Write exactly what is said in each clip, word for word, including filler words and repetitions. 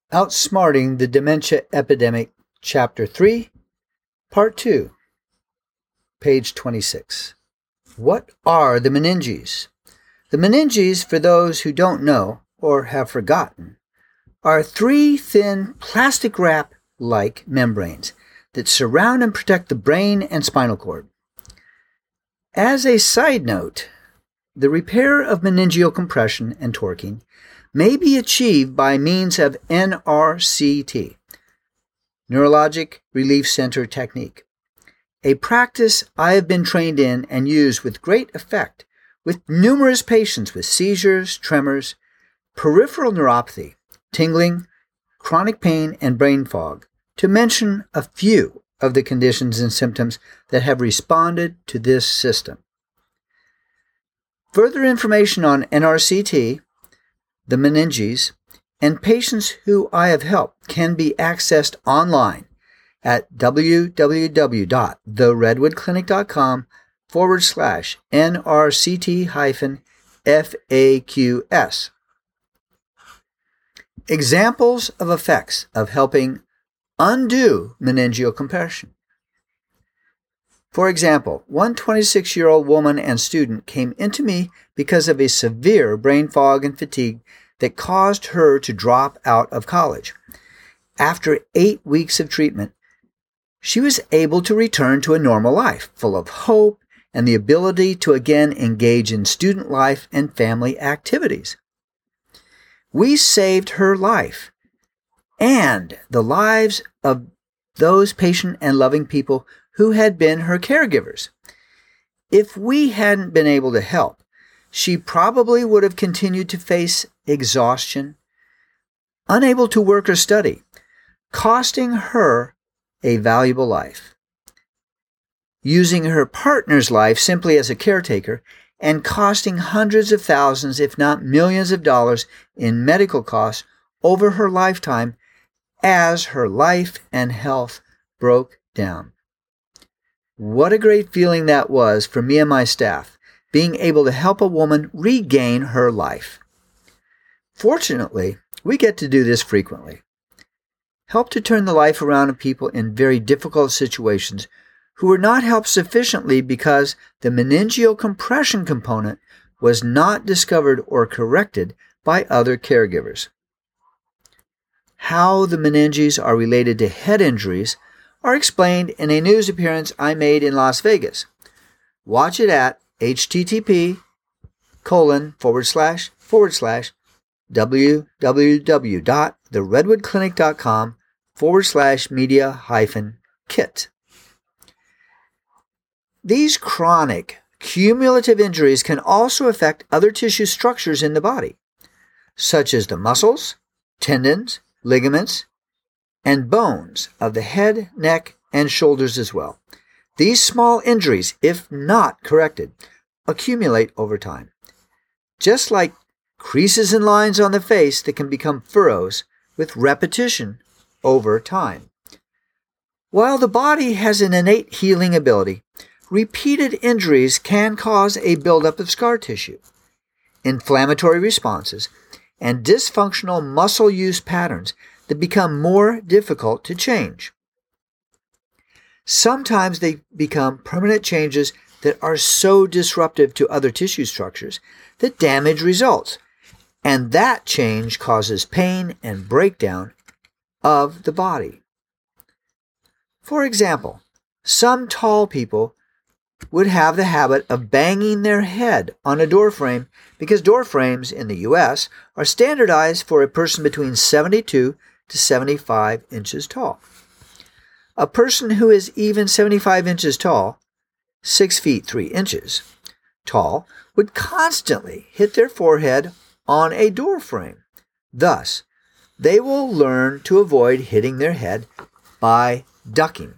Outsmarting the Dementia Epidemic, Chapter three, Part two, page twenty-six. What are the meninges? The meninges, for those who don't know or have forgotten, are three thin plastic wrap-like membranes that surround and protect the brain and spinal cord. As a side note, the repair of meningeal compression and torquing may be achieved by means of N R C T, Neurologic Relief Center Technique, a practice I have been trained in and used with great effect with numerous patients with seizures, tremors, peripheral neuropathy, tingling, chronic pain, and brain fog, to mention a few of the conditions and symptoms that have responded to this system. Further information on N R C T, the meninges, and patients who I have helped can be accessed online at www.theredwoodclinic.com forward slash NRCT hyphen FAQS. Examples of effects of helping undo meningeal compression. For example, one twenty-six-year-old woman and student came into me because of a severe brain fog and fatigue that caused her to drop out of college. After eight weeks of treatment, she was able to return to a normal life, full of hope and the ability to again engage in student life and family activities. We saved her life and the lives of those patient and loving people who had been her caregivers. If we hadn't been able to help, she probably would have continued to face exhaustion, unable to work or study, costing her a valuable life. Using her partner's life simply as a caretaker and costing hundreds of thousands, if not millions of dollars in medical costs over her lifetime as her life and health broke down. What a great feeling that was for me and my staff, being able to help a woman regain her life. Fortunately, we get to do this frequently. Help to turn the life around of people in very difficult situations who were not helped sufficiently because the meningeal compression component was not discovered or corrected by other caregivers. How the meninges are related to head injuries are explained in a news appearance I made in Las Vegas. Watch it at http colon forward slash forward slash www.theredwoodclinic.com forward slash media hyphen kit. These chronic cumulative injuries can also affect other tissue structures in the body, such as the muscles, tendons, ligaments, and bones of the head, neck, and shoulders as well. These small injuries, if not corrected, accumulate over time. Just like creases and lines on the face that can become furrows with repetition over time. While the body has an innate healing ability, repeated injuries can cause a buildup of scar tissue, inflammatory responses, and dysfunctional muscle use patterns that become more difficult to change. Sometimes they become permanent changes that are so disruptive to other tissue structures that damage results, and that change causes pain and breakdown of the body. For example, some tall people would have the habit of banging their head on a door frame because door frames in the U S are standardized for a person between seventy-two to seventy-five inches tall. A person who is even seventy-five inches tall, six feet three inches tall, would constantly hit their forehead on a door frame. Thus, they will learn to avoid hitting their head by ducking.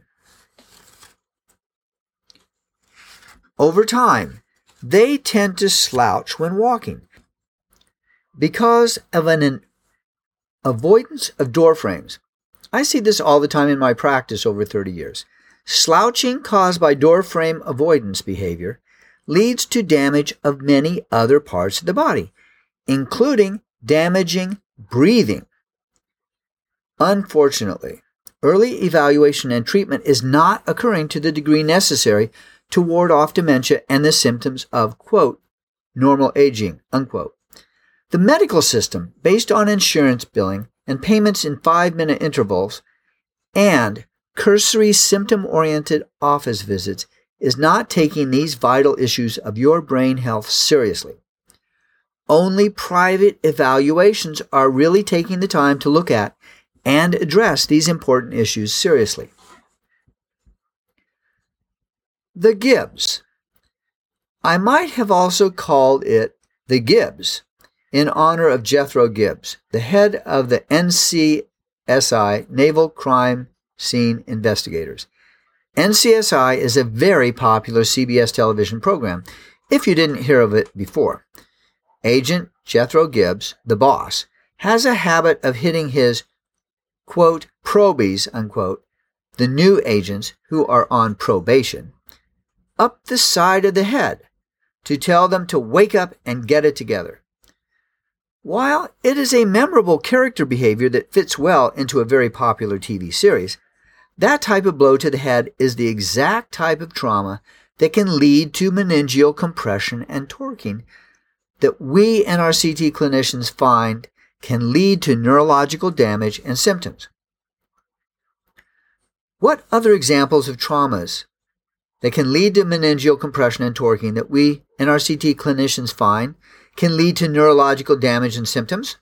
Over time, they tend to slouch when walking because of an avoidance of door frames. I see this all the time in my practice over thirty years. Slouching caused by door frame avoidance behavior leads to damage of many other parts of the body, including damaging breathing. Unfortunately, early evaluation and treatment is not occurring to the degree necessary to ward off dementia and the symptoms of, quote, normal aging, unquote. The medical system, based on insurance billing and payments in five-minute intervals and cursory symptom-oriented office visits, is not taking these vital issues of your brain health seriously. Only private evaluations are really taking the time to look at and address these important issues seriously. The Gibbs. I might have also called it the Gibbs in honor of Jethro Gibbs, the head of the N C S I, Naval Crime Scene Investigators. N C S I is a very popular C B S television program, if you didn't hear of it before. Agent Jethro Gibbs, the boss, has a habit of hitting his, quote, probies, unquote, the new agents who are on probation, up the side of the head to tell them to wake up and get it together. While it is a memorable character behavior that fits well into a very popular T V series, that type of blow to the head is the exact type of trauma that can lead to meningeal compression and torquing that we N R C T clinicians find can lead to neurological damage and symptoms. What other examples of traumas that can lead to meningeal compression and torquing that we N R C T clinicians find can lead to neurological damage and symptoms?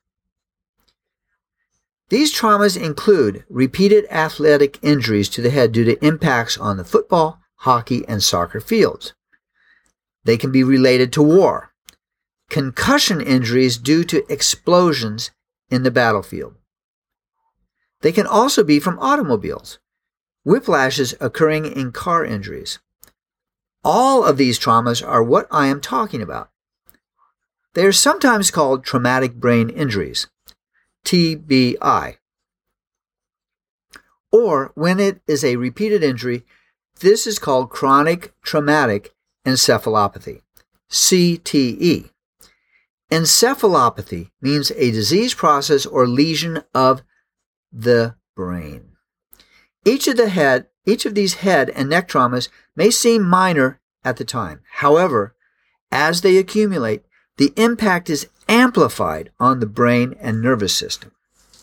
These traumas include repeated athletic injuries to the head due to impacts on the football, hockey, and soccer fields. They can be related to war, concussion injuries due to explosions in the battlefield. They can also be from automobiles, whiplashes occurring in car injuries. All of these traumas are what I am talking about. They are sometimes called traumatic brain injuries, T B I. Or when it is a repeated injury, this is called chronic traumatic encephalopathy, C T E. Encephalopathy means a disease process or lesion of the brain. Each of the head, each of these head and neck traumas may seem minor at the time. However, as they accumulate, the impact is amplified on the brain and nervous system.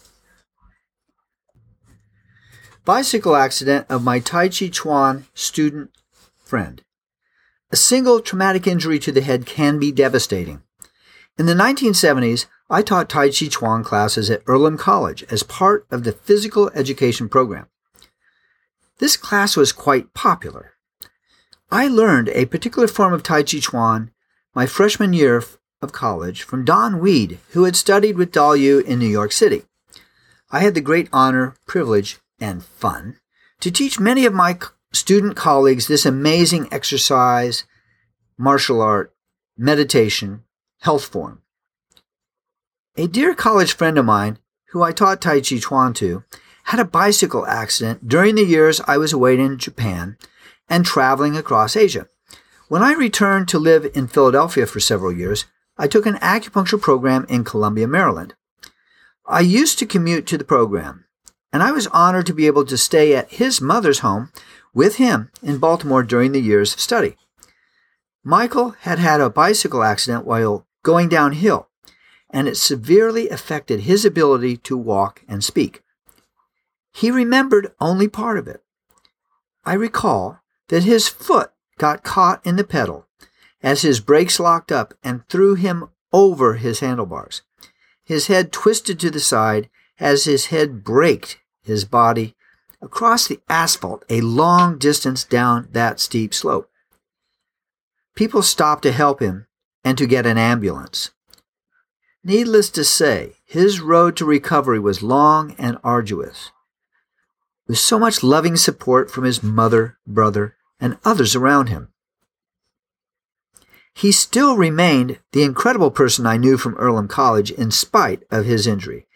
Bicycle accident of my Tai Chi Chuan student friend. A single traumatic injury to the head can be devastating. In the nineteen seventies, I taught Tai Chi Chuan classes at Earlham College as part of the physical education program. This class was quite popular. I learned a particular form of Tai Chi Chuan my freshman year of college from Don Weed, who had studied with Dal Yu in New York City. I had the great honor, privilege, and fun to teach many of my student colleagues this amazing exercise, martial art, meditation, health form. A dear college friend of mine, who I taught Tai Chi Chuan to, had a bicycle accident during the years I was away in Japan and traveling across Asia. When I returned to live in Philadelphia for several years, I took an acupuncture program in Columbia, Maryland. I used to commute to the program, and I was honored to be able to stay at his mother's home with him in Baltimore during the years of study. Michael had had a bicycle accident while going downhill, and it severely affected his ability to walk and speak. He remembered only part of it. I recall that his foot got caught in the pedal as his brakes locked up and threw him over his handlebars. His head twisted to the side as his head braked his body across the asphalt a long distance down that steep slope. People stopped to help him and to get an ambulance. Needless to say, his road to recovery was long and arduous, with so much loving support from his mother, brother, and others around him. He still remained the incredible person I knew from Earlham College in spite of his injury.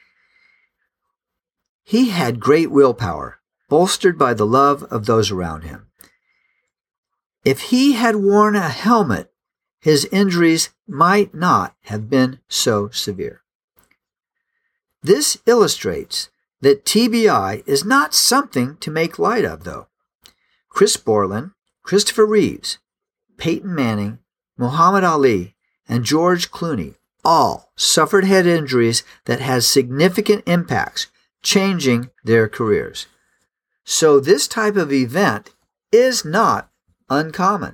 He had great willpower, bolstered by the love of those around him. If he had worn a helmet, his injuries might not have been so severe. This illustrates that T B I is not something to make light of, though. Chris Borland, Christopher Reeves, Peyton Manning, Muhammad Ali, and George Clooney all suffered head injuries that had significant impacts, changing their careers. So this type of event is not uncommon.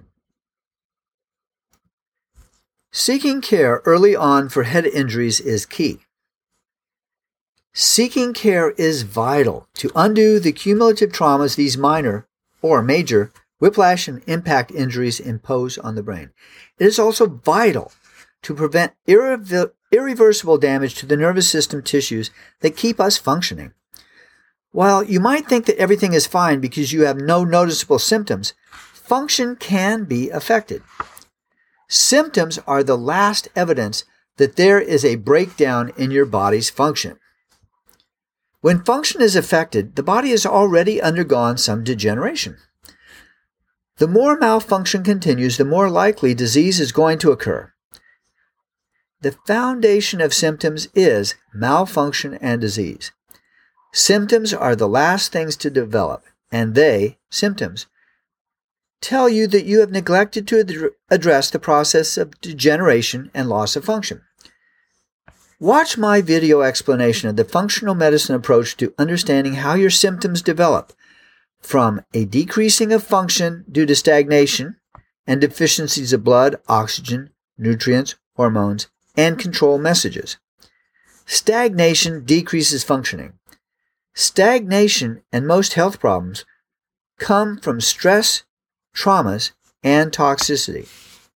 Seeking care early on for head injuries is key. Seeking care is vital to undo the cumulative traumas these minor or major whiplash and impact injuries impose on the brain. It is also vital to prevent irre- irreversible damage to the nervous system tissues that keep us functioning. While you might think that everything is fine because you have no noticeable symptoms, function can be affected. Symptoms are the last evidence that there is a breakdown in your body's function. When function is affected, the body has already undergone some degeneration. The more malfunction continues, the more likely disease is going to occur. The foundation of symptoms is malfunction and disease. Symptoms are the last things to develop, and they, symptoms, tell you that you have neglected to ad- address the process of degeneration and loss of function. Watch my video explanation of the functional medicine approach to understanding how your symptoms develop from a decreasing of function due to stagnation and deficiencies of blood, oxygen, nutrients, hormones, and control messages. Stagnation decreases functioning. Stagnation and most health problems come from stress, traumas, and toxicity.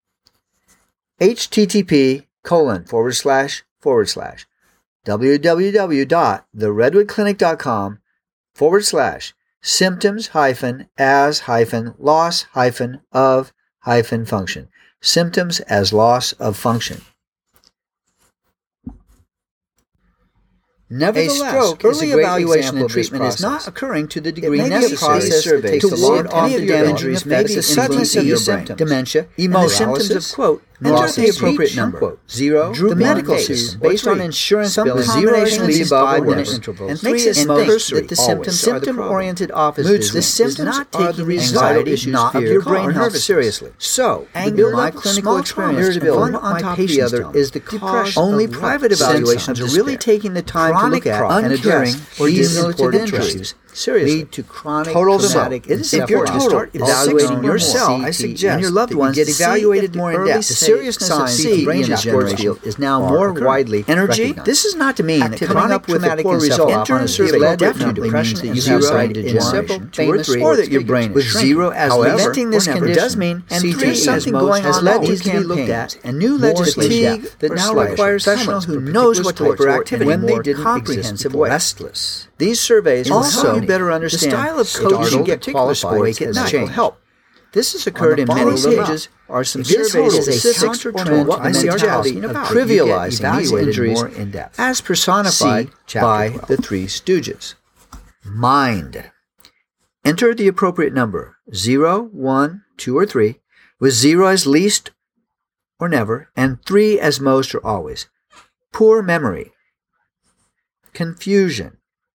http colon forward slash forward slash www.theredwoodclinic.com forward slash symptoms hyphen as hyphen loss hyphen of hyphen function. Symptoms as loss of function. Nevertheless, a stroke early evaluation and treatment is not occurring to the degree necessary to ward off the injuries may be influencing your brain. Dementia, emotions of quote, enter the appropriate number. Zero, the medical system based on insurance billing. Zero is above ordinary intervals. And three is most that the symptoms symptom-oriented office visits. The symptoms are the result not of your brain health seriously. So, anger, my clinical experience, one on top of the other is the cause. Only private evaluations are really taking the time to look at and address these important injuries. Seriously, lead to chronic total traumatic. If you're total evaluating yourself, I suggest and your loved ones get evaluated more in depth. The seriousness of C brain degeneration is now more widely energy. This is not to mean that coming up with a poor result enter a survey definitely means that you have brain degeneration, two or three, or that your brain is zero as preventing this condition does mean and three something going on that needs to be looked at and new legislation that now requires professionals who knows what to look for when they didn't comprehensive way. Restless. These surveys also help you better understand the style of coaching you get qualified as changed. Help. This has occurred in many stages. Are some surveys statistics or what I see talking about trivializing these injuries more in depth, as personified by the Three Stooges. Mind. Enter the appropriate number: zero, one, two, or three, with zero as least or never, and three as most or always. Poor memory. Confusion.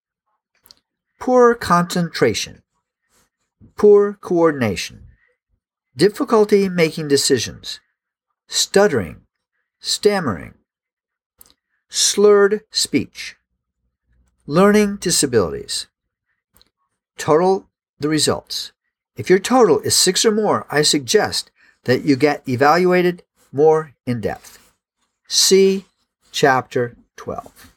Poor concentration, poor coordination, difficulty making decisions, stuttering, stammering, slurred speech, learning disabilities. Total the results. If your total is six or more, I suggest that you get evaluated more in depth. See Chapter twelve.